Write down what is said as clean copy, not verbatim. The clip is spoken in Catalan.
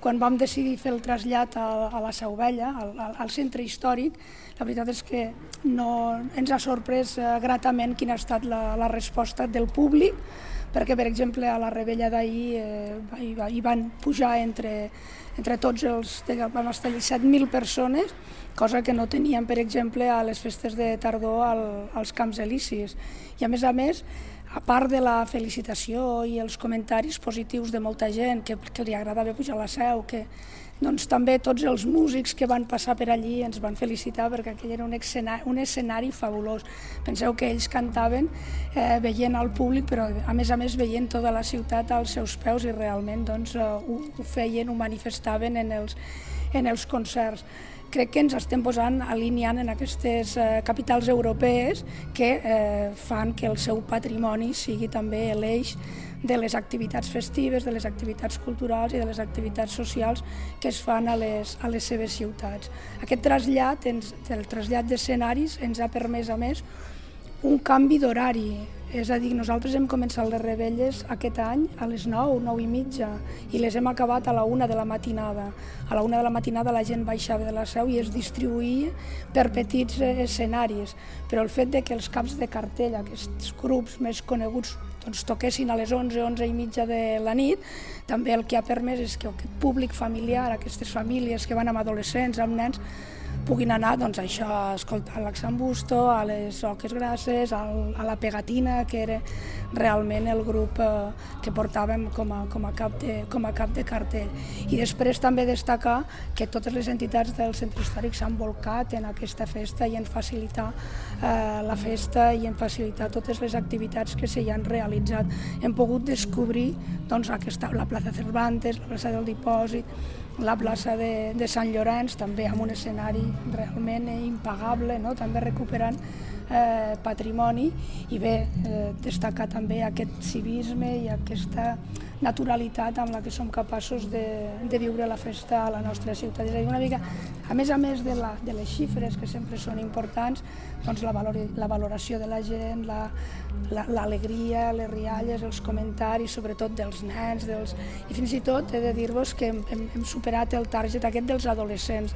quan vam decidir fer el trasllat a la Seu Vella, al centre històric, la veritat és que ens ha sorprès gratament quina ha estat la resposta del públic, perquè, per exemple, a la revetlla d'ahir hi van pujar entre tots vam estar allà 7.000 persones, cosa que no teníem, per exemple, a les festes de tardor als Camps Elisis. I, a més, a part de la felicitació i els comentaris positius de molta gent que li agradava pujar a la Seu, que també tots els músics que van passar per allí ens van felicitar perquè aquell era un escenari fabulós. Penseu que ells cantaven veient el públic, però a més veient tota la ciutat als seus peus i realment ho feien, ho manifestaven en els concerts. Crec que ens estem alineant en aquestes capitals europees que fan que el seu patrimoni sigui també l'eix de les activitats festives, de les activitats culturals i de les activitats socials que es fan a les seves ciutats. Aquest trasllat, el trasllat d'escenaris, ens ha permès, a més, un canvi d'horari. És a dir, nosaltres hem començat les revetlles aquest any a les 9, 9:30 i les hem acabat a la 1 de la matinada. A la 1 de la matinada la gent baixava de la Seu i es distribuïa per petits escenaris, però el fet que els caps de cartell, aquests grups més coneguts, toquessin a les 11, 11:30 de la nit, també el que ha permès és que aquest públic familiar, aquestes famílies que van amb adolescents, amb nens, puguin anar a escoltar l'Axambusto, a les Oques Grasses, a la Pegatina, que era realment el grup que portàvem com a cap de cartell. I després també destacar que totes les entitats del centre històric s'han volcat en aquesta festa i en facilitar la festa i en facilitar totes les activitats que s'hi han realitzat. Hem pogut descobrir la plaça Cervantes, la plaça del Dipòsit, la plaça de Sant Llorenç, també amb un escenari realment impagable, també recuperant patrimoni, i bé, destacar també aquest civisme i aquesta naturalitat amb la que som capaços de viure la festa a la nostra ciutat. És a dir, una mica, a més de les xifres, que sempre són importants, la valoració de la gent, l'alegria, les rialles, els comentaris, sobretot dels nens, i fins i tot he de dir-vos que hem superat el target aquest dels adolescents.